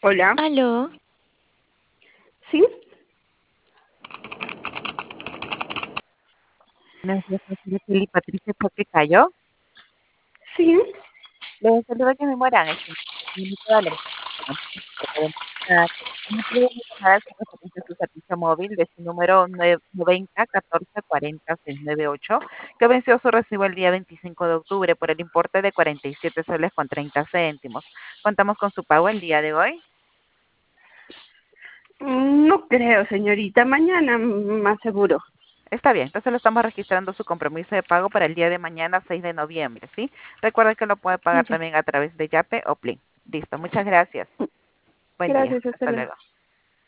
Hola, Aló, ¿sí? Buenos días, señora Kelly Patricia Choque Cayo. Sí. Les saluda que me moran. Toda la no puede llamar al referente de su servicio móvil de su número 90 14 40 698, que venció su recibo el día 25 de octubre por el importe de 47 soles con 30 céntimos. Contamos con su pago el día de hoy. No creo, señorita. Mañana más seguro. Está bien, entonces lo estamos registrando su compromiso de pago para el día de mañana, 6 de noviembre, ¿sí? Recuerda que lo puede pagar Ya. también a través de Yape o Plin. Listo, muchas gracias. Buen día. Gracias, hasta Hasta luego. luego.